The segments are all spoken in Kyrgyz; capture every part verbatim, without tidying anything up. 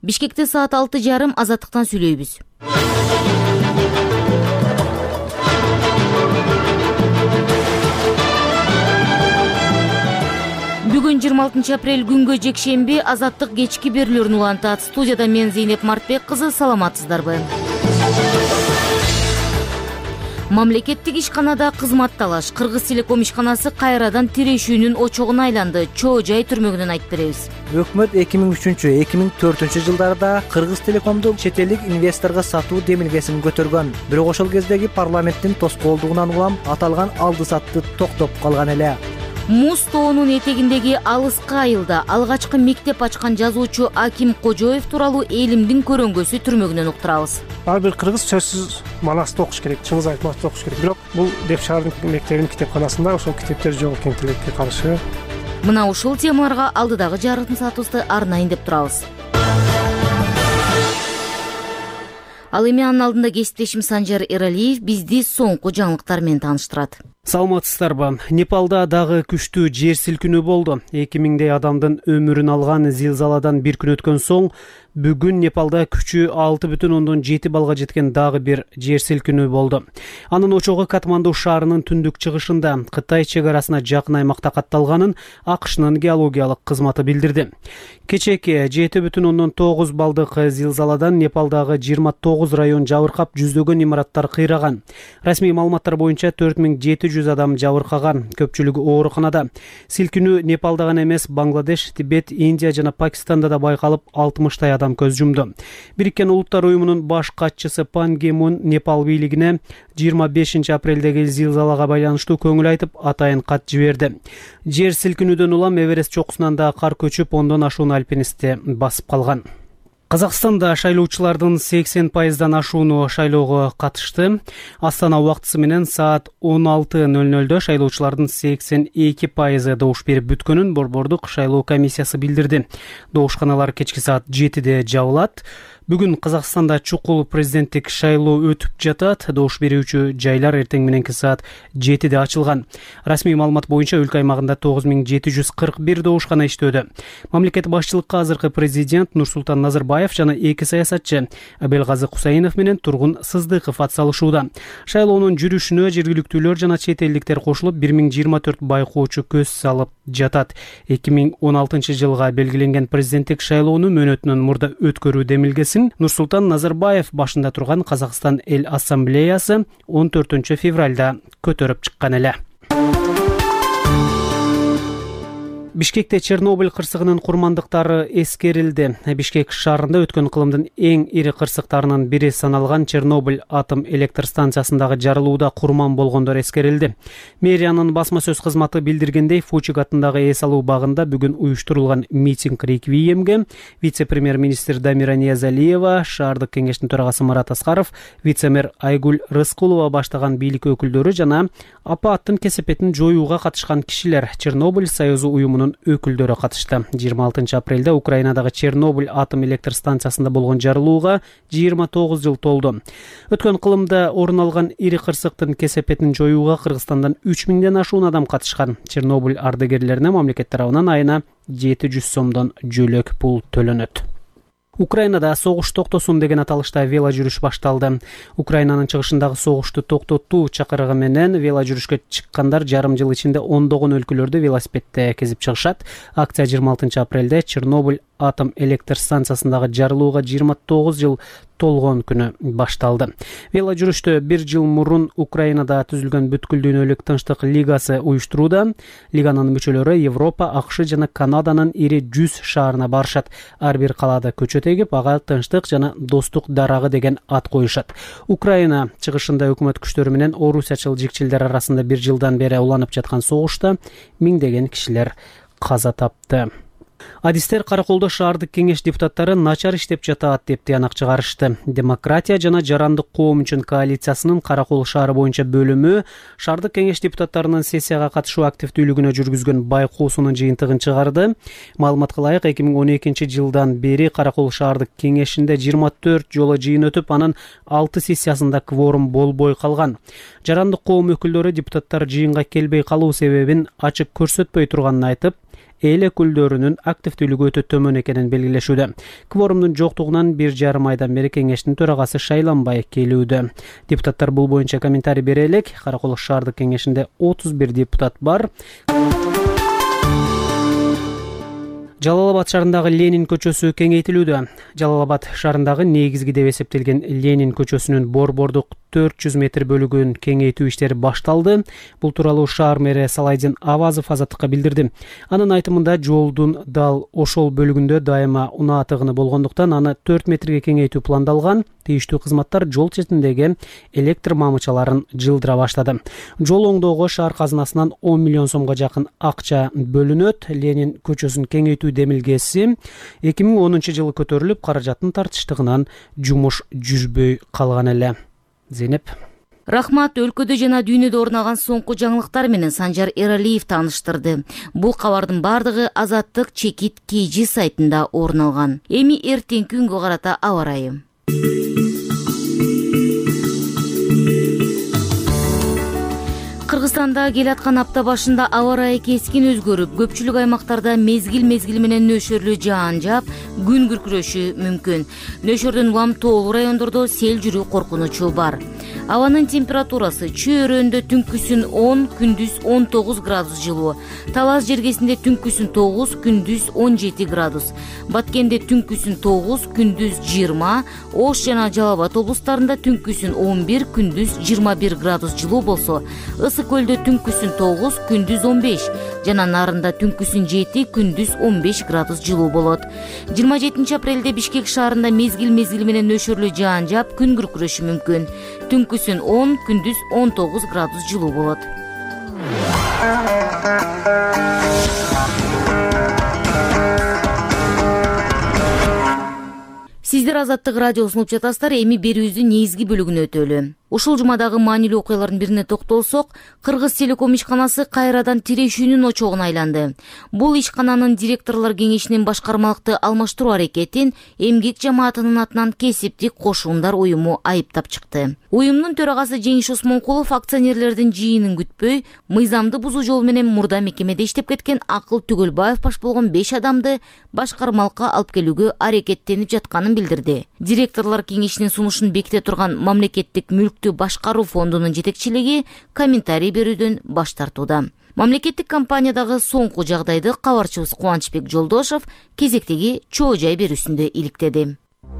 Бишкекте саат алты жарым Азаттыктан сүйлөйбүз. Бүгүн жыйырма алтынчы апрель күнгө жекшемби Азаттык кечки берүүлөрүн улантат. Студияда мен Зейнеп Мартбек кызы, саламатсыздарбы? Мамлекеттик ишканада кызмат талаш. Кыргыз Телеком ишканасы кайрадан тирешүүнүн очогуна айланды. Чоо жай түрмөгүнөн айтып беребиз. Өкмөт эки миң үчүнчү — эки миң төртүнчү жылдарда Кыргыз Телекомду чет элдик инвесторго сатуу демилгесин көтөргөн. Бирок ошол кездеги парламенттин тоскоолдугунан улам аталган алды сатты токтоп калган эле. Муз тоонун этегиндеги алыска айылда алгачкы мектеп ачкан жазуучу Аким Кожоев тууралуу элимдин көрөңгөсү түрмөгүнөн уктурабыз. Ар бир кыргыз сөзсүз Манасты окуш керек, Чыңгыз Айтматовду окуш керек. Бирок бул деп шаардын мектебинин китепканасында ошол китептер жок экен, тилекке каршы. Мына ушул темаларга алдыдагы жарым саатыбызды арнайын деп турабыз. Ал эми анын алдында кесиптешим Санжар Эралиев бизди соңку жаңылыктар менен тааныштырат. Саламатсыздарбы? Непалда дагы күчтүү жер силкинүү болду. эки миңдей адамдын өмүрүн алган зилзаладан бир күн өткөн соң бүгүн Непалда күчү алты бүтүн ондон жети балга жеткен дагы бир жер силкинүү болду. Анын очогу Катманду шаарынын түндүк чыгышында, Кытай чек арасына жакын аймакта катталганын АКШнын геологиялык кызматы билдирди. Кечээки жети бүтүн ондон тогуз балдык зилзаладан Непалдагы жыйырма тогуз район жабыркап, жүздөгөн имараттар кыйраган. Расмий маалыматтар боюнча төрт миң жети жүз адам жабыркаган, көпчүлүгү ооруканада. Силкинүү Непалда гана эмес, Бангладеш, Тибет, Индия жана Пакистанда да байкалып, алтымыштай адам көз жумду. Бириккен Улуттар уюмунун баш катчысы Пан Ги Мун Непал бийлигине жыйырма бешинчи апрелдеги зилзалага байланыштуу көңүл айтып, атайын кат жиберди. Жер силкинүүдөн улам Эверест чокусунан да кар көчүп, ондон ашуун альпинистти басып калган. Казакстанда шайлоочулардын сексен пайыздан ашууну шайлоого катышты. Астана убактысы менен саат он алты ноль нольдө шайлоочулардын сексен эки пайызы добуш берип бүткөнүн Борбордук шайлоо комиссиясы билдирди. Добушканалар кечки саат жетиде жабылат. Бүгүн Казакстанда чукул президенттик шайлоо өтүп жатат. Добуш берүүчү жайлар эртең мененки саат жетиде ачылган. Расмий маалымат боюнча өлкө аймагында тогуз миң жети жүз кырк бир добушкана иштөөдө. Мамлекет башчылыкка азыркы президент Нурсултан Назарбаев жана эки саясатчы Абелгазы Кусаинов менен Тургун Сыздыков атсалышууда. Шайлоонун жүрүшүнө жергиликтүүлөр жана чет элдиктер кошулуп, бир миң жыйырма төрт байкоочу көз салып жатат. эки миң он алтынчы жылга белгиленген президенттик шайлоону мөөнөтүнөн мурда өткөрүү демилгесин Нурсултан Назарбаев башында турган Казакстан эл ассамблеясы он төртүнчү февралда көтөрүп чыккан эле. Бишкекте Чернобыль кырсыгынын курмандыктары эскерилди. Бишкек шаарында өткөн кылымдын эң ири кырсыктарынын бири саналган Чернобыль атом электр станциясындагы жарылууда курман болгондор эскерилди. Мэриянын басма сөз кызматы билдиргендей, Фучик атындагы эс алуу багында бүгүн уюштурулган митинг реквиемге вице-премьер-министр Дамира Ниязалиева, шаардык кеңештин төрагасы Марат Аскаров, вице-мэр Айгүл Рыскулова баштаган бийлик өкүлдөрү жана апаттын кесепетин жоюуга катышкан кишилер, Чернобыль союзу уюмунун өкүлдөрү катышты. жыйырма алтынчы апрелде Украинадагы Чернобыль атом электр станциясында болгон жарылууга жыйырма тогуз жыл толду. Өткөн кылымда орун алган ири кырсыктын кесепетин жоюуга Кыргызстандан үч миңден ашуун адам катышкан. Чернобыль ардагерлерине мамлекет тарабынан айына жети жүз сомдон жөлөк пул төлөнөт. Украинада согуш токтосун деген аталышта вело жүрүш башталды. Украинанын чыгышындагы согушту токтотуу чакырыгы менен вело жүрүшкө чыккандар жарым жыл ичинде ондогон өлкөлөрдө велосипедте кезип чыгышат. Акция жыйырма алтынчы апрелде Чернобыль атом электр станциясындагы жарылууга жыйырма тогуз жыл толгон күнү башталды. Вело жүрүштө бир жыл мурун Украинада түзүлгөн бүткүл дүйнөлүк тынчтык лигасы уюштурууда. Лиганын мүчөлөрү Европа, АКШ жана Канаданын ири жүз шаарына барышат. Ар бир калаада көчө тегип, ага тынчтык жана достук дарагы деген ат коюшат. Украина чыгышында өкмөт күчтөрү менен орусиячыл жикчилдер арасында бир жылдан бери уланып жаткан согушта миңдеген кишилер каза тапты. Адистер Караколдо шаардык кеңеш депутаттары начар иштеп жатат деп тыянак чыгарышты. Демократия жана жарандык коом үчүн коалициясынын Каракол шаары боюнча бөлүмү шаардык кеңеш депутаттарынын сессияга катышуу активдүүлүгүнө жүргүзгөн байкоосунун жыйынтыгын чыгарды. Маалыматка ылайык, эки миң он экинчи жылдан бери Каракол шаардык кеңешинде жыйырма төрт жолу жыйын өтүп, анын алты сессиясында кворум болбой калган. Жарандык коом өкүлдөрү депутаттар жыйынга келбей калуу себебин ачык көрсөтпөй турганын айтып, эл өкүлдөрүнүн активдүүлүгү өтө төмөн экенин белгилешүүдө. Кворумдун жоктугунан бир жарым айдан бери кеңештин төрагасы шайланбай келүүдө. Депутаттар бул боюнча комментарий бере элек. Караколок шаардык кеңешинде отуз бир депутат бар. Жалал Абад шаарындагы Ленин көчөсү кеңейтилүүдө. Жалал Абад шаарындагы негизги деп эсептелген Ленин көчөсүнүн борбордук төрт жүз метр бөлүгүн кеңейтүү иштери башталды. Бул тууралуу шаар мэри Салайдин Авазов Азаттыкка билдирди. Анын айтымында жолдун дал ошол бөлүгүндө дайыма унаа тыгыны болгондуктан аны төрт метрге кеңейтүү пландалган. Тийиштүү кызматтар жол четиндеги электр мамычаларын жылдыра баштады. Жол оңдоого шаар казынасынан он миллион сомго жакын акча бөлүнөт. Ленин көчөсүн кеңейтүү демилгеси эки миң онунчу жылы көтөрүлүп, каражаттын тартыштыгынан жумуш жүрбөй калган эле. Зейнеп. Рахмат. Өлкөдө жана дүйнөдө орун алган соңку жаңылыктар менен Санжар Эралиев тааныштырды. Бул кабардын бардыгы Азаттык Чекит кей жи сайтында орун алган. Эми эртеңки күнгө карата аба ырайы. Кыргызстанда келаткан апта башында аба ырайы кескин өзгөрүп, көпчүлүк аймактарда мезгил-мезгили менен нөшөрлүү жаан жаап, күн күркүрөшү мүмкүн. Нөшөрдөн улам тоолуу райондордо сел жүрүү коркунучу бар. Абанын температурасы Чөйрөндө түнкүсүн он, күндүз он тогуз градус жылуу. Талас жергесинде түнкүсүн тогуз, күндүз он жети градус. Баткенде түнкүсүн тогуз, күндүз жыйырма. Ош жана Жалал Абад облустарында түнкүсүн он бир, күндүз жыйырма бир градус жылуу болсо, Ысык көлдө түнкүсүн тогуз, күндүз он беш. Жана Нарында түнкүсүн жети, күндүз он беш градус жылуу болот. жыйырма жетинчи апрелде Бишкек шаарында мезгил-мезгили менен нөшөрлүү жаан жаап, күн күркүрөшү мүмкүн. Түнкүсүн он, күндүз он тогуз градус жылуу болот. Сиздер Азаттык радиосун угуп жатасыздар. Эми берүүбүздүн негизги бөлүгүнө өтөлү. Ушул жумадагы маанилүү окуялардын бирине токтолсок, Кыргыз Телеком ишканасы кайрадан тирешүүнүн очогуна айланды. Бул ишкананын директорлор кеңешинин башкармалыкты алмаштыруу аракетин эмгек жамаатынын атынан кесиптик кошуундар уюму айыптап чыкты. Уюмдун төрагасы Жеңиш Осмонкулов акционерлердин жыйынын күтпөй, мыйзамды бузуу жолу менен мурда мекемеде иштеп кеткен Акыл Түгөлбаев баш болгон беш адамды башкармалыкка алып келүүгө аракеттенип жатканын билдирди. Директорлор кеңешинин сунушун беките турган мамлекеттик мүлк башкаруу фондунун жетекчилиги комментарий берүүдөн баш тартууда. Мамлекеттик компаниядагы соңку жагдайды кабарчыбыз Кубанычбек Жолдошов кезектеги чоо жай берүүсүндө иликтеди.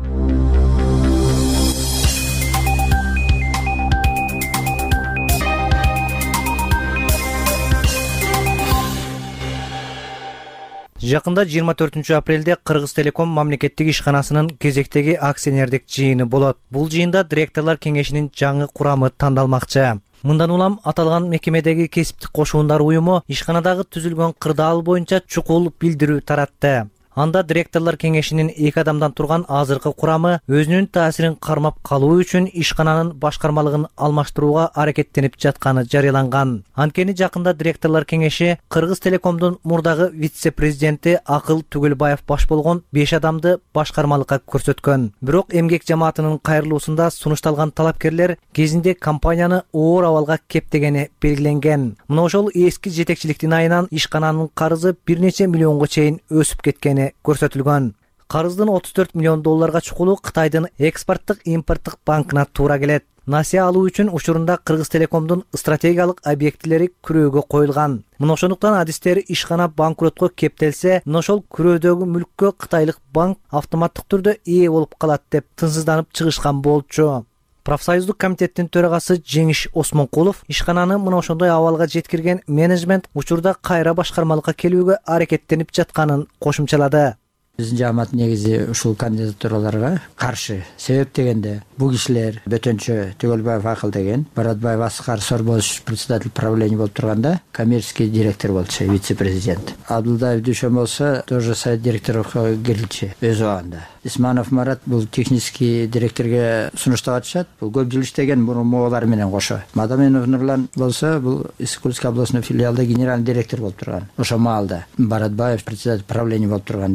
Жакында жыйырма төртүнчү апрелде Кыргыз Телеком мамлекеттик ишканасынын кезектеги акционердик жыйыны болот. Бул жыйында директорлор кеңешинин жаңы курамы тандалмакчы. Мындан улам аталган мекемедеги кесиптик кошуундар уюму ишканадагы түзүлгөн кырдаал боюнча чукул билдирүү таратты. Анда директорлор кеңешинин эки адамдан турган азыркы курамы өзүнүн таасирин кармап калуу үчүн ишкананын башкармалыгын алмаштырууга аракеттенип жатканы жарыяланган. Анткени жакында директорлор кеңеши Кыргыз Телекомдун мурдагы вице-президенти Акыл Түгөлбаев баш болгон беш адамды башкармалыкка көрсөткөн. Бирок эмгек жамаатынын кайрылуусунда сунушталган талапкерлер кезинде компанияны оор абалга кептегени белгиленген. Мына ошол эски жетекчиликтин айынан ишкананын карызы бир нече миллионго чейин өсүп кеткени көрсөтүлгөн. Карыздын отуз төрт миллион долларга чукулу Кытайдын экспорттук импорттук банкына туура келет. Насия алуу үчүн учурунда Кыргыз Телекомдун стратегиялык объектилери күрөөгө коюлган. Мына ошондуктан адистер ишкана банкротко кептелсе, мына ошол күрөөдөгү мүлккө Кытайлык банк автоматтык түрдө ээ болуп калат деп тынсызданып чыгышкан болчу. Профсоюздук комитеттин төрагасы Жеңиш Осмонкулов ишкананы мына ошондой абалга жеткирген менеджмент учурда кайра башкармалыкка келүүгө аракеттенип жатканын кошумчалады. Биздин жамаат негизи ушул кандидатураларга каршы. Себеп дегенде, бул кишилер Бөтөнчө Түгөлбаев Акыл деген, Баратбаев Аскар Сорбонович председатель правления болуп турганда, коммерческий директор болчу, вице-президент. Абдулдаев Дүйшөн болсо, тоже совет директорлукка кирилчү өз убагында. Исманов Марат бул технический директорге сунуштап атышат. Бул көп жыл иштеген мурмуолар менен кошо. Мадаменов Нурлан болсо, бул Исыкульский областной филиалда генеральный директор болуп турган. Ошо маалда Баратбаев председатель правления болуп турганда,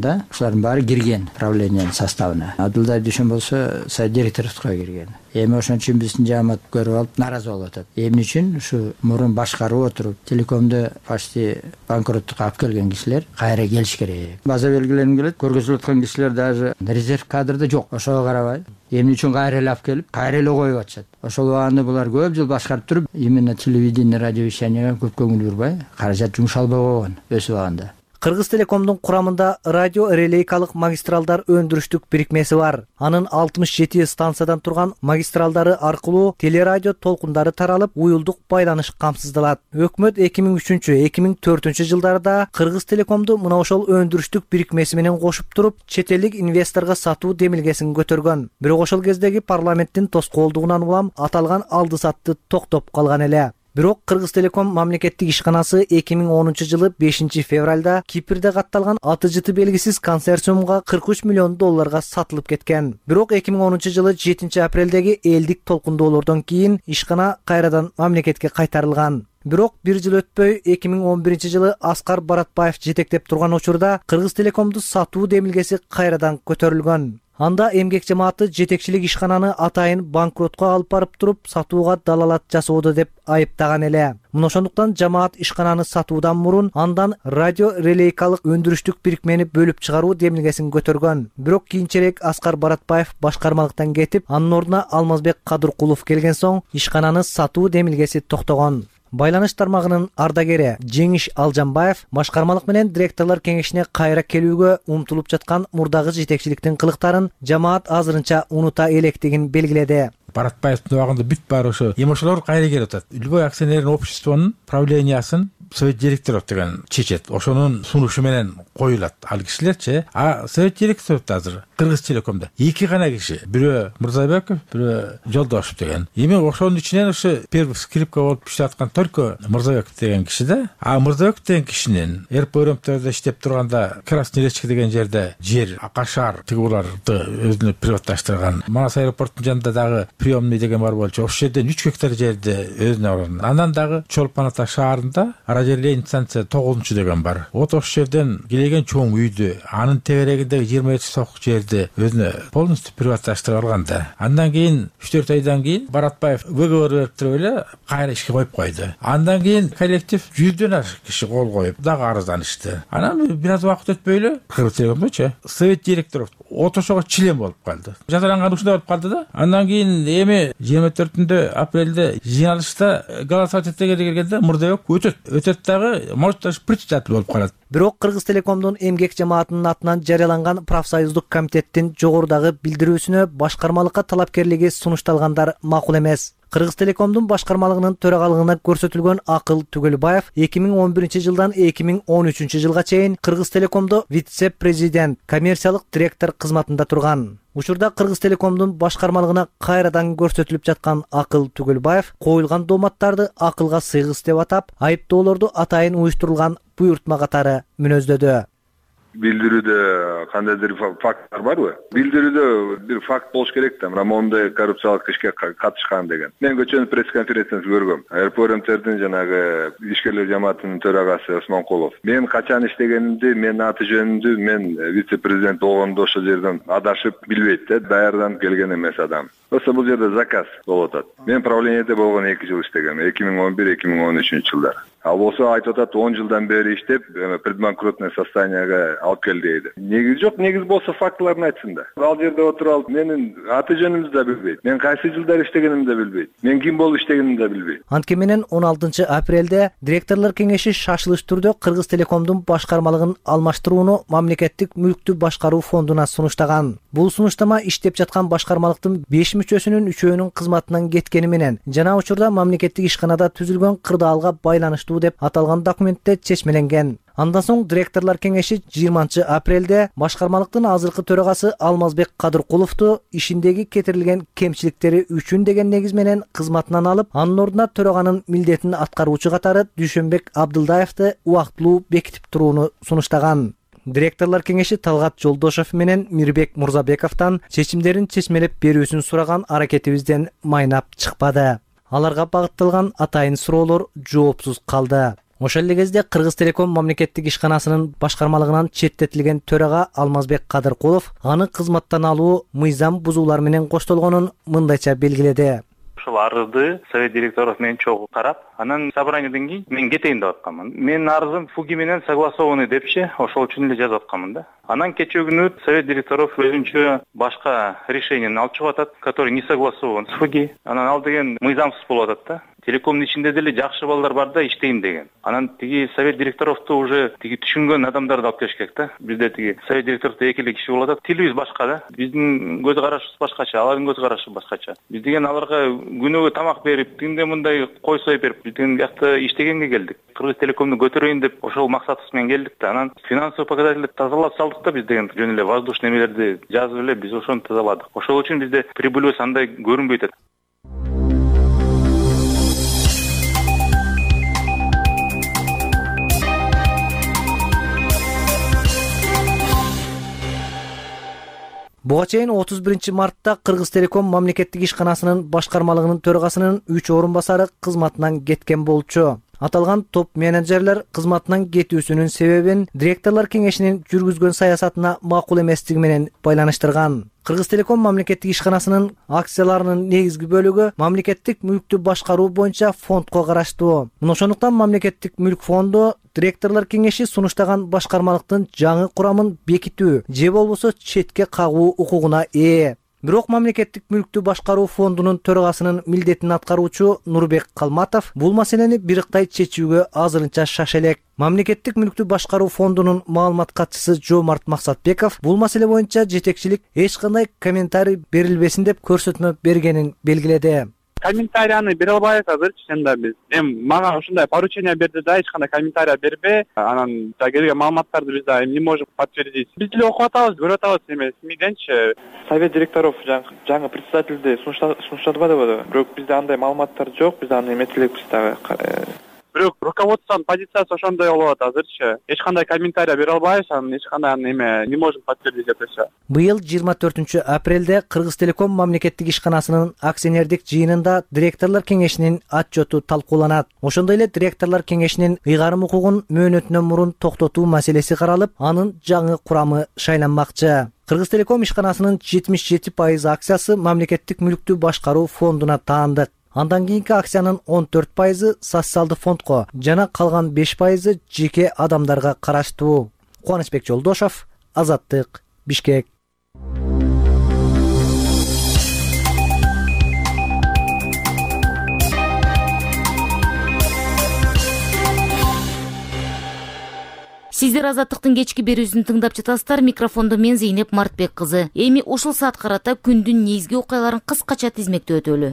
окуучулардын баары кирген правлениянын составына. Абдулдаев Дүйшөнболсо совет директорлукка кирген. Эми ошон үчүн биздин жамаат көрүп алып нааразы болуп атат. Эмне үчүн ушу мурун башкарып отуруп телекомду почти банкроттукка алып келген кишилер кайра келиш керек. База белгиленип келет. Көргөзүлүп аткан кишилер даже резерв кадрда жок. Ошого карабай эмне үчүн кайра эле алып келип, кайра эле коюп атышат. Ошол убагында булар көп жыл башкарып туруп, именно телевидение, радиовещанияга көп көңүл бурбай, каражат жумшалбай койгон өз убагында. Кыргыз Телекомдун курамында радио релейкалык магистралдар өндүрүштүк бирикмеси бар. Анын алтымыш жети станциядан турган магистралдары аркылуу телерадио толкундары таралып, уюлдук байланыш камсыздалат. Өкмөт эки миң үчүнчү эки миң төртүнчү жылдарда Кыргыз Телекомду мына ошол өндүрүштүк бирикмеси менен кошуп туруп, чет элдик инвесторго сатуу демилгесин көтөргөн. Бирок ошол кездеги парламенттин тоскоолдугунан улам аталган алды-сатты токтоп калган эле. Бирок Кыргыз Телеком мамлекеттик ишканасы эки миң онунчу жылы бешинчи февралда Кипрде катталган аты жыты белгисиз консорциумга кырк үч миллион долларга сатылып кеткен. Бирок эки миң онунчу жылы жетинчи апрелдеги элдик толкундоолордон кийин ишкана кайрадан мамлекетке кайтарылган. Бирок бир жыл өтпөй эки миң он биринчи жылы Аскар Баратбаев жетектеп турган учурда Кыргыз Телекомду сатуу демилгеси кайрадан көтөрүлгөн. Анда эмгек жамааты жетекчилик ишкананы атайын банкротко алып барып туруп, сатууга далалат жасоодо деп айыптаган эле. Мына ошондуктан жамаат ишкананы сатуудан мурун андан радио релейкалык өндүрүштүк бирикмени бөлүп чыгаруу демилгесин көтөргөн. Бирок кийинчерээк Аскар Баратбаев башкармалыктан кетип, анын ордуна Алмазбек Кадыркулов келген соң ишкананы сатуу демилгеси токтогон. Байланыш тармагынын ардагери Жеңиш Алжанбаев башкармалык менен директорлор кеңешине кайра келүүгө умтулуп жаткан мурдагы жетекчиликтин кылыктарын жамаат азырынча унута электигин белгиледи. Баратбаевдин убагында бүт баары ошо эми ошолор кайра келип атат. Любой акционерный обществонун правлениясын совет директоров деген чечет. Ошонун сунушу менен коюлат ал кишилерчи. А совет директору азыр Кыргыз Телекомдо эки гана киши. Бирөө Мырзабеков, бирөө Жолдошев деген. Эми ошонун ичинен ошо первый скрипка болуп иштеп аткан только Мырзабеков деген киши да. А Мырзабеков деген кишинин РПРМТде иштеп турганда Красный Речка деген жерде жер, Акашар тигуларды өзүнө приватташтырган. Манас аэропорттун жанында дагы приемный деген бар болчу. Ошол жерден үч гектар жерди өзүнө алган. Андан дагы Чолпон Ата шаарында радиолейн станция тогузунчу деген бар. Вот ошол жерден келеген чоң үйдү, анын тегерегиндеги жыйырма эки соток жерди өзүнө полностью приватташтырып алган да. Андан кийин үч төрт айдан кийин Баратбаев выговор берип туруп эле кайра ишке коюп койду. Андан кийин коллектив жүздөн ашык киши кол коюп дагы арызданышты. Анан бир аз убакыт өтпөй эле Кыргыз Телекомдочу совет директору отошого член болуп калды. Жазаланган ушундай болуп калды да. Андан кийин эми жыйырма төртүндө апрелде жыйналышта голосовать эткенге келгенде Мырзабек өтөт. Өтөт дагы может даже председатель болуп калат. Бирок Кыргыз Телекомдун эмгек жамаатынын атынан жарыяланган профсоюздук комитеттин жогорудагы билдирүүсүнө башкармалыкка талапкерлиги сунушталгандар макул эмес. Кыргыз Телекомдун башкармалыгынын төрагалыгына көрсөтүлгөн Акыл Түгөлбаев эки миң он биринчи жылдан эки миң он үчүнчү жылга чейин Кыргыз Телекомдо вице-президент, коммерциялык директор кызматында турган. Учурда Кыргыз Телекомдун башкармалыгына кайрадан көрсөтүлүп жаткан Акыл Түгөлбаев коюлган дооматтарды акылга сыйгыс деп атап, айыптоолорду атайын уюштурулган буйртма катары мүнөздөдү. Билдирүүдө кандайдыр факттар барбы? Билдирүүдө бир факт болуш керек да, мына мондай коррупциялык ишке катышкан деген. Мен көчөнүн пресс-конференциясын көргөм. РПРМТдин жанагы ишкерлер жамаатынын төрагасы Осмонкулов. Мен качан иштегенимди, мен аты жөнүмдү, мен вице-президент болгондо ошол жерден адашып билбейт да, даярданып келген эмес адам. Ошо бул жерде заказ болуп атат. Мен правлениеде болгон эки жыл иштегем, эки миң он бир эки миң он үчүнчү жылдар. Ал болсо айтып атат он жылдан бери иштеп, предбанкротное состоянияга алып келди дейди. Негиз жок, негиз болсо фактыларын айтсын да. Ал жерде отуруп алып, менин аты жөнүмдү да билбейт. Мен кайсы жылдар иштегенимди да билбейт. Мен ким болуп иштегенимди да билбейт. Анткени менен он алтынчы апрелде директорлор кеңеши шашылыш түрдө Кыргыз Телекомдун башкармалыгын алмаштырууну мамлекеттик мүлктү башкаруу фондуна сунуштаган. Бул сунуштама иштеп жаткан башкармалыктын беш мүчөсүнүн үчөөнүн кызматынан кеткени менен жана учурда мамлекеттик ишканада түзүлгөн кырдаалга байланыштуу деп аталган документте чечмеленген. Андан соң директорлор кеңеши жыйырманчы апрелде башкармалыктын азыркы төрагасы Алмазбек Кадыркуловду ишиндеги кетирилген кемчиликтери үчүн деген негиз менен кызматынан алып, анын ордуна төраганын милдетин аткаруучу катары Дүйшөнбек Абдылдаевди убактылуу бекитип турууну сунуштаган. Директорлор кеңеши Талгат Жолдошев менен Мирбек Мурзабековдон чечимдерин чечмелеп берүүсүн сураган аракетибизден майнап чыкпады. Аларга багытталган атайын суроолор жоопсуз калды. Ошол эле кезде Кыргыз Телеком мамлекеттик ишканасынын башкармалыгынан четтетилген төрага Алмазбек Кадыркулов аны кызматтан алуу мыйзам бузуулар менен коштолгонун мындайча белгиледи. Ошол арызды совет директоров менен чогуу карап, анан собранияден кийин мен кетейин деп атканмын. Менин арызым ФУГИ менен согласованный депчи, ошол үчүн эле жазып атканмын да. Анан кечээ күнү совет директоров өзүнчө башка решениени алып чыгып атат, который не согласован с ФУГИ. Анан ал деген мыйзамсыз болуп атат да. Телекомдун ичинде деле жакшы балдар бар да, иштейм деген. Анан тиги совет директоровду уже тиги түшүнгөн адамдарды алып келиш керек да. Бизде тиги совет директоровдо эки эле киши болуп атат. Тилибиз башка да. Биздин көз карашыбыз башкача, алардын көз карашы башкача. Биз деген аларга күнөөгө тамак берип, тигинде мындай кой союп берип, биз деген биякта иштегенге келдик. Кыргыз Телекомду көтөрөйүн деп ошол максатыбыз менен келдик да. Анан финансовый показательди тазалап салдык да, биз деген жөн эле воздушный немелерди жазып эле биз ошону тазаладык. Ошол үчүн бизде прибыльбыз андай көрүнбөй атат. Буга чейин отуз биринчи мартта Кыргыз Телеком мамлекеттик ишканасынын башкармалыгынын төрагасынын үч орун басары кызматынан кеткен болчу. Аталган топ менеджерлер кызматынан кетүүсүнүн себебин директорлор кеңешинин жүргүзгөн саясатына макул эместиги менен байланыштырган. Кыргыз Телеком мамлекеттик ишканасынын акцияларынын негизги бөлүгү мамлекеттик мүлктү башкаруу боюнча фондко караштуу. Ошондуктан мамлекеттик мүлк фонду директорлор кеңеши сунуштаган башкармалыктын жаңы курамын бекитүү же болбосо четке кагуу укугуна ээ. Бирок мамлекеттик мүлктү башкаруу фондунун төрагасынын милдетин аткаруучу Нурбек Калматов бул маселени бириктай чечүүгө азырынча шаша элек. Мамлекеттик мүлктү башкаруу фондунун маалымат катчысы Жомарт Максатбеков бул маселе боюнча жетекчилик эч кандай комментарий берилбесин деп көрсөтмө бергенин белгиледи. Комментарияны бере албайбыз азырчы сенде биз. Эми мага ушундай поручение берди да, эч кандай комментарий бербе. Анан да келген маалыматтарды биз да не можем подтвердить. Биз деле окуп атабыз, көрүп атабыз эме СМИденчи. Совет директоров жаңы председательди сунуштады ба деп. Бирок бизде андай маалыматтар жок, биз аны эметип элекпиз дагы. Бирок руководствонун позициясы ошондой болуп атат азырчы. Эч кандай комментарий бере албайбыз, анан эч кандай аны эме не можем подтвердить деп атса. Быйыл жыйырма төртүнчү апрелде Кыргыз Телеком мамлекеттик ишканасынын акционердик жыйынында директорлор кеңешинин отчету талкууланат. Ошондой эле директорлор кеңешинин ыйгарым укугун мөөнөтүнөн мурун токтотуу маселеси каралып, анын жаңы курамы шайланмакчы. Кыргыз Телеком ишканасынын жетимиш жети пайыз акциясы мамлекеттик мүлктү башкаруу фондуна таандык. Андан кийинки акциянын он төрт пайызы социалдык фондко жана калган беш пайызы жеке адамдарга караштуу. Кубанычбек Жолдошов, Азаттык, Бишкек. Сиздер Азаттыктын кечки берүүсүн тыңдап жатасыздар. Микрофондо мен Зейнеп Мартбек кызы. Эми ушул саат карата күндүн негизги окуяларын кыскача тизмектөө өтөлү.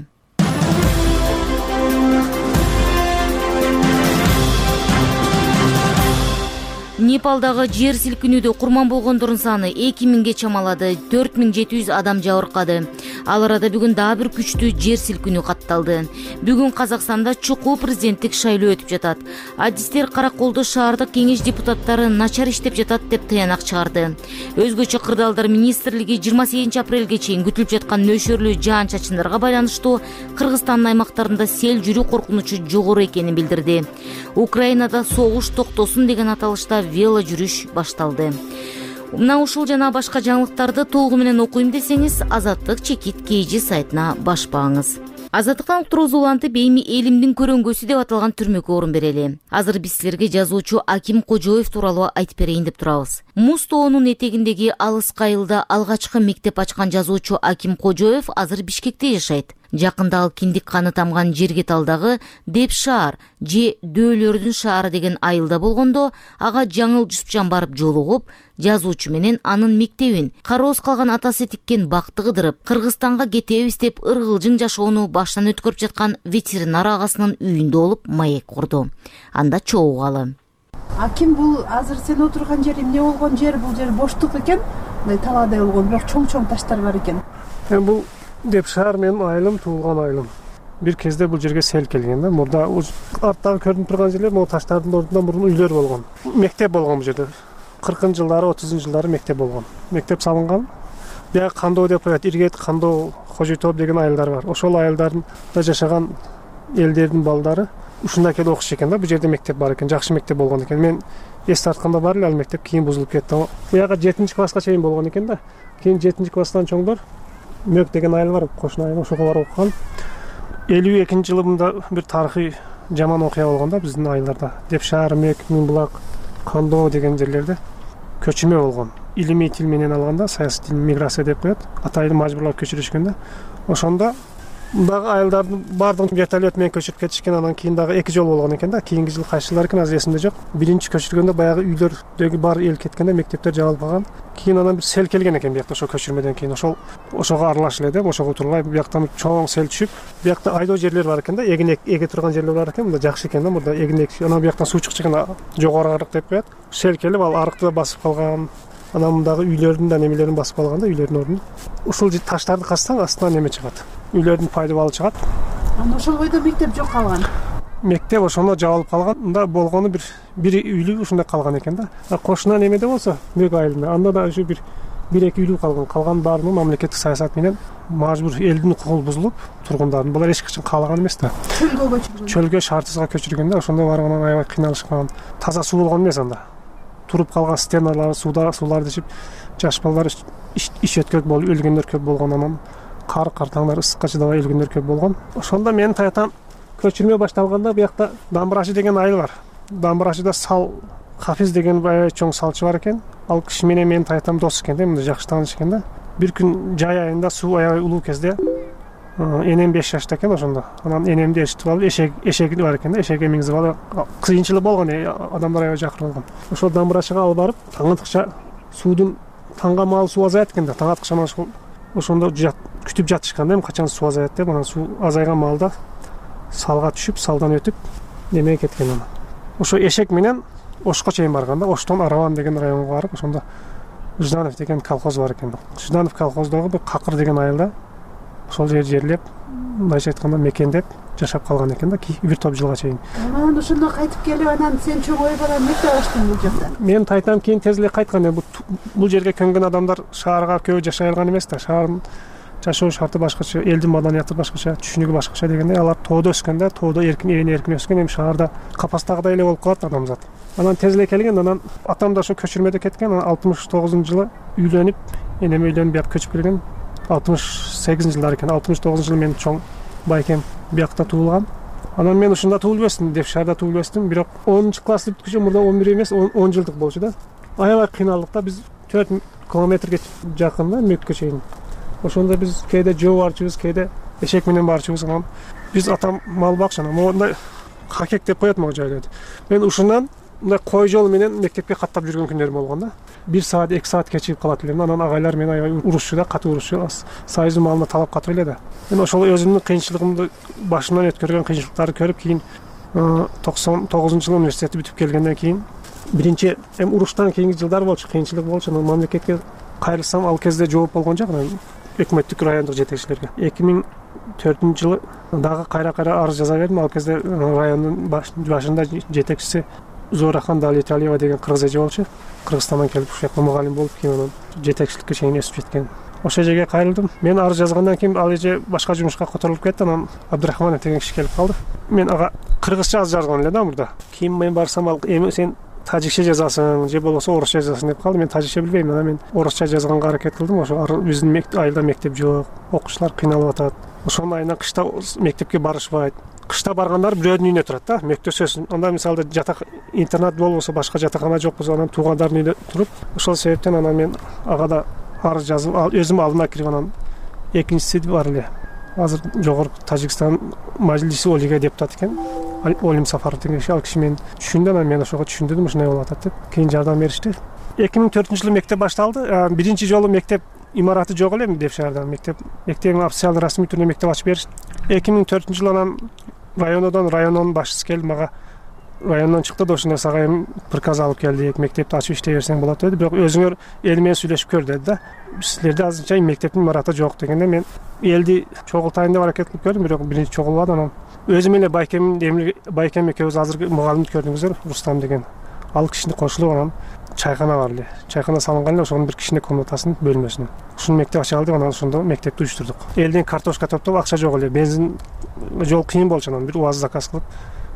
Непалдагы жер силкинүүдө курман болгондордун саны эки миңге чамалады, төрт миң жети жүз адам жабыркады. Ал арада бүгүн дагы бир күчтүү жер силкинүү катталды. Бүгүн Казакстанда чукул президенттик шайлоо өтүп жатат. Адистер Караколдо шаардык кеңеш депутаттары начар иштеп жатат деп таянак чыгарды. Өзгөчө кырдаалдар министрлиги жыйырма сегизинчи апрелге чейин күтүлүп жаткан нөшөрлүү жаан-чачындарга байланыштуу Кыргызстандын аймактарында сел жүрүү коркунучу жогору экенин билдирди. Украинада согуш токтосун деген аталышта вело жүрүш башталды. Мына ушул жана башка жаңылыктарды толугу менен окуйм десеңиз, Азаттык чекит kg сайтына башпаңыз. Азаттыктан уктуруубузду улантып, эми элимдин көрөңгөсү деп аталган түрмөгө орун берели. Азыр биз силерге жазуучу Аким Кожоев тууралуу айтып берейин деп турабыз. Муз тоонун этегиндеги алыс кайылда алгачкы мектеп ачкан жазуучу Аким Кожоев азыр Бишкекте жашайт. Жакында ал киндик каны тамган Жергеталдагы Деп шаар же Дөөлөрдүн шаары деген айылда болгондо ага Жаңыл Жусупжан барып жолугуп, жазуучу менен анын мектебин, кароосуз калган атасы тиккен бакты кыдырып, Кыргызстанга кетебиз деп ыргылжың жашоону баштан өткөрүп жаткан ветеринар агасынын үйүндө болуп маек курду. Анда чогугалы. Аким, бул азыр сен отурган жер эмне болгон жер? Бул жер боштук экен, талаадай болгон, бирок чоң-чоң таштар бар экен. Бул Деп шаар менин айылым, туулган айылым. Бир кезде бул жерге сел келген да. Мурда арттагы көрүнүп турган жерлер могу таштардын ордунда мурун үйлөр болгон. Мектеп болгон бул жерде. кыркынчы жылдары, отузунчу жылдары мектеп болгон. Мектеп салынган. Бияк Кандоо деп коет, Иргет, Кандоо, Кожойтоп деген айылдар бар. Ошол айылдарда жашаган элдердин балдары ушундай келип окуш экен да, бул жерде мектеп бар экен, жакшы мектеп болгон экен. Мен эс тартканда бар эле ал мектеп кийин бузулуп кетти. Буяга жетинчи класска чейин болгон экен да. Кийин жетинчи класстан чоңдор Мөк деген айыл бар, кошуна айыл, ошого барып окуган. элүү экинчи жылы мында бир тарыхый жаман окуя болгон да биздин айылдарда. Деп шаар, Мөк, Миңбулак, Кандоо деген жерлерде көчүрмө болгон. Илимий тил менен алганда саясий тил миграция деп коет. Атайды мажбурлап көчүрүшкөн да. Ошондо мындагы айылдардын баардыгын вертолет менен көчүрүп кетишкен. Анан кийин дагы эки жолу болгон экен да. Кийинки жыл кайсы жылдар экен азыр эсимде жок. Биринчи көчүргөндө баягы үйлөрдөгү бар эл кеткенде мектептер жабылып калган. Кийин анан бир сел келген экен биякта ошо көчүрмөдөн кийин. Ошол ошого аралаш эле деп ошого тургай бияктан чоң сел түшүп, биякта айдоо жерлер бар экен да. Эгин эге турган жерлер бар экен. Мында жакшы экен да. Мында эгин эки. Анан бияктан суу чыкчу экен, жогору арык деп коет. Сел келип ал арыкты басып калган. Анан мындагы үйлөрдүн да немелерин басып калган да, үйлөрдүн ордун. Ушул таштарды казсаң астынан неме чыгат. Үйлөрдүн пайда балы чыгат. Анан ошол бойдо мектеп жок калган. Мектеп ошондо жабылып калган. Мында болгону бир бир үйлүү ушундай калган экен да. Кошуна немеде болсо, Мөк айылында, анда да ушу бир бир эки үйлүү калган. Калган баарын мамлекеттик саясат менен мажбур элдин укугу бузулуп, тургундардын булар эч качан каалаган эмес да. Чөлгө көчүргөн. Чөлгө шартсызга көчүргөндө ошондо барып анан аябай кыйналышкан. Таза суу болгон эмес анда. Туруп калган стеналар, сууда сууларды ичип, жаш балдар иш өткөрүп болуп өлгөндөр көп болгон. Анан кар картаңдар ысыкка чыдабай өлгөндөр көп болгон. Ошондо менин таятам көчүрмө башталганда биякта Дамбырачы деген айыл бар. Дамбырачыда Сал Хафиз деген аябай чоң салчы бар экен. Ал киши менен менин таятам дос экен да, мында жакшы тааныш экен да. Бир күн жай айында суу аябай улуу кезде энем беш жашта экен ошондо. Анан энемди ээрчитип алып, эшек эшеги бар экен да, эшекке мингизип алып, кыйынчылык болгон, адамдар аябай жакыр болгон. Ошол Дамбырачыга алып барып, таң аткыча суудун таңга маал суу азаят экен да. Таң аткыча ошол ошондо күтүп жатышкан да, качан суу азаят деп. Анан суу азайган маалда салга түшүп, салдан өтүп немеге кеткен анан. Ошо эшек менен Ошко чейин барган да. Оштон Араван деген районго барып, ошондо Жданов деген колхоз бар экен. Жданов колхоздогу бир Какыр деген айылда ошол жер жерлеп, мындайча айтканда мекендеп жашап калган экен да, бир топ жылга чейин. Анан ошондо кайтып келип, анан сен чоңоюп анан мектеп ачтың бул жерде. Мен тайтам кийин тез эле кайткан. Бул жерге көнгөн адамдар шаарга көбү жашай алган эмес да. Шаардын жашоо шарты башкача, элдин маданияты башкача, түшүнүгү башкача дегенде, алар тоодо өскөндө, тоодо эркин эрин эркин өскөн, эми шаарда капастагыдай эле болуп калат адамзат. Анан тез эле келген, анан атам да ошо көчүрмөдө кеткен. Анан алтымыш тогузунчу жылы үйлөнүп, энем үйлөнүп бияк көчүп келген. алтымыш сегизинчи жылдар экен. алтымыш тогузунчу жылы мен чоң байкем биякта туулган. Анан мен ушунда туулуп өстүм, деп шаарда туулуп өстүм. Бирок онунчу класс бүткүчө мурда он бир эмес, он жылдык болчу да. Аябай кыйналдык да, биз төрт километрге жакын да Мөккө чейин. Ошондо биз кээде жөө барчубуз, кээде эшек менен барчубуз. Анан биз атам мал бакчы, мондай хакек деп коет могу жайларды. Мен ушундан мындай кой жол менен мектепке каттап жүргөн күндөрүм болгон да. бир саат, эки саат кечигип калат элем. Анан агайлар мени аябай урушчу да, катуу урушчу. Союздун малына талап катуу эле да. Мен ошол өзүмдүн кыйынчылыгымды башымдан өткөргөн кыйынчылыктарды көрүп, кийин токсон тогузунчу жылы университетти бүтүп келгенден кийин биринчи эми уруштан кийинки жылдар болчу, кыйынчылык болчу. Анан мамлекетке кайрылсам, ал кезде жооп болгон жок, анан өкмөттүк райондук жетекчилерге. эки миң төртүнчү жылы дагы кайра-кайра арыз жаза бердим. Ал кезде райондун башында жетекчиси Зоорахан Далеталиева деген кыргыз эже болчу. Кыргызстандан келип ушул жакта мугалим болуп, кийин анан жетекчиликке чейин өсүп жеткен. Ошол жерге кайрылдым. Мен арыз жазгандан кийин ал эже башка жумушка которулуп кетти. Анан Абдрахманов деген киши келип калды. Мен ага кыргызча арыз жазган эле да мурда. Кийин мен барсам, ал эми сен тажикче жазасың же болбосо орусча жазасың деп калды. Мен тажикче билбейм. Анан мен орусча жазганга аракет кылдым. Ошо биздин айылда мектеп жок, окуучулар кыйналып атат. Ошондон айынан кышта мектепке барышпайт. Кышта баргандар бирөөнүн үйүнө турат да, мектөпсөз. Анда мисалда жатак интернат болбосо, башка жатакана жок болсо, анан туугандардын үйүндө туруп, ошол себептен анан мен ага да арыз жазып, өзүм алдына кирип, анан экинчиси бар эле. Азыр жогорку Тажикстан Мажлиси Олига депутат экен. Олим Сафаров деген киши, ал киши мен түшүндү, анан мен ошого түшүндүрдүм, ушундай болуп атат деп. Кийин жардам беришти. эки миң төртүнчү жылы мектеп башталды. Биринчи жолу мектеп имараты жок эле деп шаарда. Мектеп мектептин официалдуу расмий түрдө мектеп ачып беришти. эки миң төртүнчү жылы анан райондон райондун башчысы келип мага райондон чыкты да, ошондой сага эми приказ алып келдик, мектепти ачып иштей берсең болот деди. Бирок өзүңөр эл менен сүйлөшүп көр деди да. Силерде азырынча мектептин имараты жок дегенде, мен элди чогултайын деп аракет кылып көрдүм, бирок биринчи чогулбады. Анан өзүм эле байкем байкем экөөбүз азыркы мугалимди көрдүңүздөр, Рустам деген. Ал кишини кошулуп, анан чайкана бар эле. Чайкана салынган эле, ошонун бир кичине комнатасынын бөлмөсүнө. Ушуну мектеп ача алдык, анан ошондо мектепти уюштурдук. Элден картошка топтоп, акча жок эле, бензин жол кыйын болчу, анан бир УАЗ заказ кылып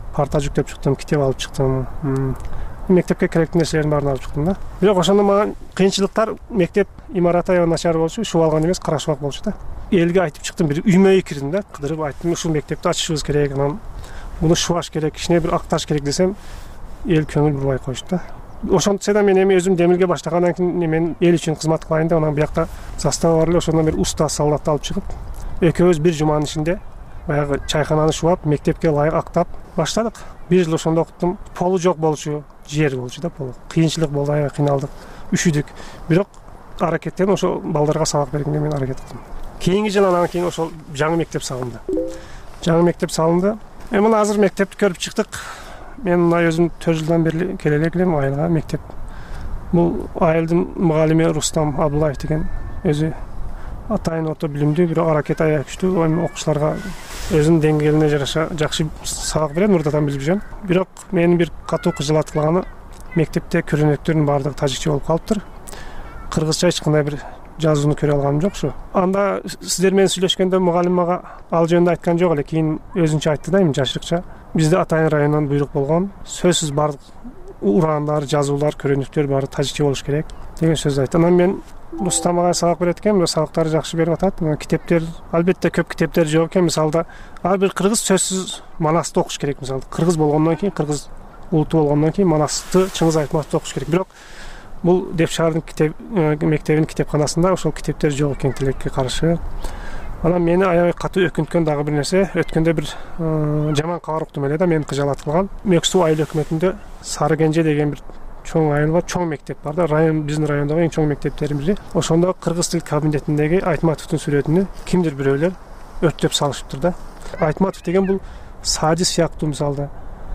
парта жүктөп чыктым, китеп алып чыктым, мектепке керектүү нерселердин баарын алып чыктым да. Бирок ошондо мага кыйынчылыктар мектеп имараты аябай начар болчу, шуп алган эмес, карашмак болчу да. Элге айтып чыктым, бир үймө кирдим да, кыдырып айттым, ушул мектепти ачышыбыз керек, анан муну шубаш керек, кичине бир акташ керек десем, эл көңүл бурбай коюшту да. Ошентсе да мен эми өзүм демилге баштагандан кийин мен эл үчүн кызмат кылайын деп, анан биякта застава бар эле, ошондон бир уста солдатты алып чыгып, экөөбүз бир жуманын ичинде баягы чайхананы шубап, мектепке ылайык актап баштадык. Бир жыл ошондо окуттум. Полу жок болчу, жер болчу да, полу. Кыйынчылык болду, аябай кыйналдык, үшүдүк. Бирок аракеттен ошо балдарга сабак бергенге мен аракет кылдым. Кийинки жыл анан кийин ошол жаңы мектеп салынды. Жаңы мектеп салынды. Эми мына азыр мектепти көрүп чыктык. Мен мына өзүм төрт жылдан бери келе элем айылга мектеп. Бул айылдын мугалими Рустам Абдуллаев деген өзү атайын ото билимдүү, бирок аракети аябай күчтүү, эми окуучуларга өзүнүн деңгээлине жараша жакшы сабак берет, мурдадан билип жүрөм. Бирок менин бир катуу кыжылат кылганы, мектепте көрөнөктөрдүн баардыгы тажикче болуп калыптыр. Кыргызча эч кандай бир жазууну көрө алганым жокчу. Анда сиздер менен сүйлөшкөндө мугалим мага ал жөнүндө айткан жок эле, кийин өзүнчө айтты да, эми жашырыкча. Бизде атайын районунан буйрук болгон, сөзсүз баардык ураандар, жазуулар, көрөнүктөр баары тажикче болуш керек деген сөз айтты. Анан мен Рустам ага сабак берет экен, сабактарды жакшы берип атат. Китептер, албетте көп китептер жок экен. Мисалда, ар бир кыргыз сөзсүз манасты окуш керек. Мисалда, кыргыз болгондон кийин, кыргыз улуту болгондон кийин манасты Чыңгыз Айтматовду окуш керек. Бирок бул деп шаардын китеп мектебинин китепканасында ошол китептер жок экен, тилекке каршы. Анан мени аябай катуу өкүнткөн дагы бир нерсе, өткөндө бир жаман кабар уктум эле да, мени кыжалат кылган. Мөксүү айыл өкмөтүндө Сары Кенже деген бир чоң айыл бар, чоң мектеп бар да, район, биздин райондогу эң чоң мектептердин бири. Ошондо кыргыз тил кабинетиндеги Айтматовдун сүрөтүнү кимдир бирөөлөр өрттөп салышыптыр да. Айтматов деген бул Сади сыяктуу, мисалда,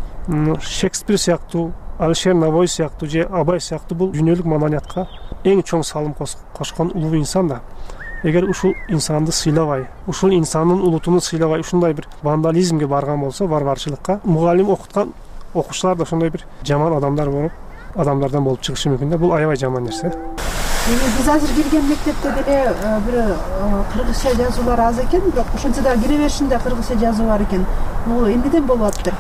Шекспир сыяктуу, Алишер Навой сыяктуу же Абай сыяктуу бул дүйнөлүк маданиятка эң чоң салым кошкон улуу инсан да. Эгер ушул инсанды сыйлабай, ушул инсандын улутун сыйлабай, ушундай бир вандализмге барган болсо, барбарчылыкка, мугалим окуткан окуучулар да ошондой бир жаман адамдар болуп, адамдардан болуп чыгышы мүмкүн да. Бул аябай жаман нерсе. Биз азыр кирген мектепте деле бир кыргызча жазуулар аз экен, бирок ошентсе да кире беришинде кыргызча жазуу бар экен. Бул эмнеден болуп атыптыр?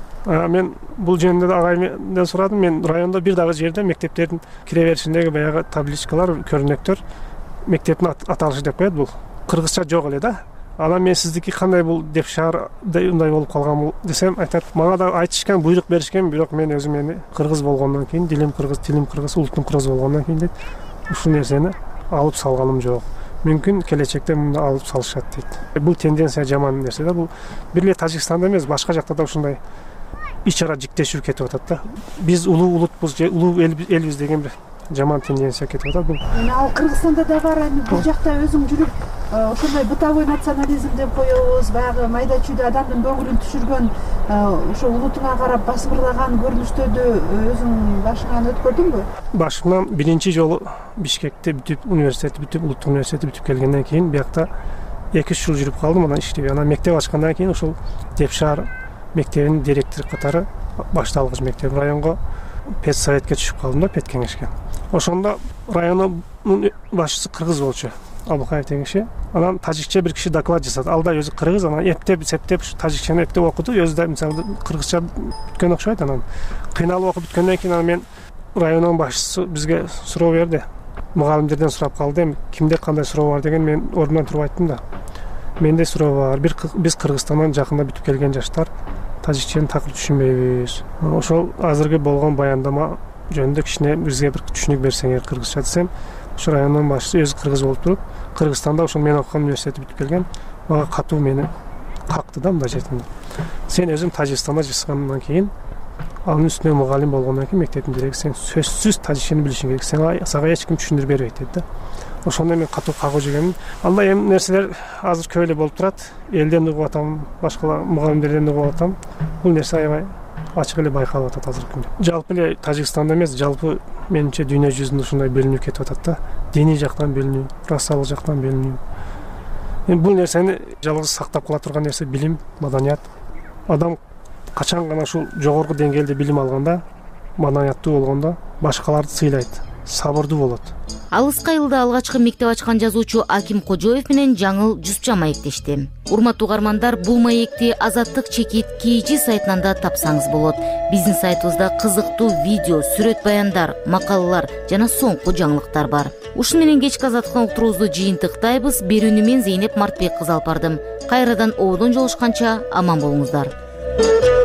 Мен бул жөнүндө да агайымдан сурадым. Мен райондо бир дагы жерде мектептердин кире беришиндеги баягы табличкалар, көрүнөктөр мектептин аталышы деп коет, бул кыргызча жок эле да. Анан мен сиздики кандай бул деп шаарда ундай болуп калган десем, айтат, мага да айтышкан, буйрук беришкен, бирок мен өзүм эми кыргыз болгондон кийин, дилим кыргыз, тилим кыргыз, улутум кыргыз болгондон кийин дейт, ушул нерсени алып салганым жок. Мүмкүн келечекте мында алып салышат дейт. Бул тенденция жаман нерсе да. Бул бир эле Тажикстанда эмес, башка жакта да ушундай ич ара жиктешүү кетип атат да. Биз улуу улутпуз же улуу элбиз деген бир жаман тенденция кетип атат. Бул ал Кыргызстанда да бар. Эми бул жакта өзүң жүрүп, ошондой бытовой национализм деп коебуз, баягы майда чүйдө адамдын көңүлүн түшүргөн, ошо улутуңа карап басмырлаган көрүнүштөрдү өзүң башыңан өткөрдүңбү? Башымдан биринчи жолу Бишкекте бүтүп, университетти бүтүп, улуттук университетти бүтүп келгенден кийин биякта эки үч жыл жүрүп калдым, анан иштеп, анан мектеп ачкандан кийин ошол Депшаар мектебинин директору катары башталгыч мектеп районго педсоветке түшүп калдым да, педкеңешке. Ошондо райондун башчысы кыргыз болчу, Абылкаев деген киши. Анан тажикче бир киши доклад жасады. Ал да өзү кыргыз, анан эптеп, септеп тажикчени эптеп окуду. Өзү да мисалы кыргызча бүткөн окшойт. Анан кыйналып окуп бүткөндөн кийин анан мен райондун башчысы бизге суроо берди. Мугалимдерден сурап калды. Эми кимде кандай суроо бар деген мен ордумдан туруп айттым да. Менде суроо бар. Биз Кыргызстандан жакында бүтүп келген жаштар тажикчени такыр түшүнбөйбүз. Ошол азыркы болгон баяндама жөнүндө кичине бизге бир түшүнүк берсеңер кыргызча десем, ошо райондун башчысы өзү кыргыз болуп туруп, Кыргызстанда ошол мен окуган университетти бүтүп келген, мага катуу мени какты да, мындай жетинде. Сен өзүң Тажикстанда жашагандан кийин, анын үстүнө мугалим болгондон кийин мектептин директору, сен сөзсүз тажикчени билишиң керек. Сага сага эч ким түшүндүрүп бербейт дейт да. Ошондо мен катуу кагуу жегенмин. Андай эми нерселер азыр көп эле болуп турат. Элден угуп атам, башка мугалимдерден угуп атам. Бул нерсе аябай ачык эле байкалып атат азыркы күндө. Жалпы эле Тажикстанда эмес, жалпы менимче дүйнө жүзүндө ушундай бөлүнүп кетип атат да. Диний жактан бөлүнүү, расалык жактан бөлүнүү. Эми бул нерсени жалгыз сактап кала турган нерсе билим, маданият. Адам качан гана ушул жогорку деңгээлде билим алганда, маданияттуу болгондо башкаларды сыйлайт, сабырдуу болот. Алыска айылда алгачкы мектеп ачкан жазуучу Аким Кожоев менен Жаңыл Жусупчан маектешти. Урматтуу угармандар, бул маекти Азаттык чекит кийчи сайтынан да тапсаңыз болот. Биздин сайтыбызда кызыктуу видео, сүрөт баяндар, макалалар жана соңку жаңылыктар бар. Ушуну менен кечки Азаттыктан уктуруубузду жыйынтыктайбыз. Берүүнү мен Зейнеп Мартбек кызы алып бардым. Кайрадан ободон жолушканча аман болуңуздар.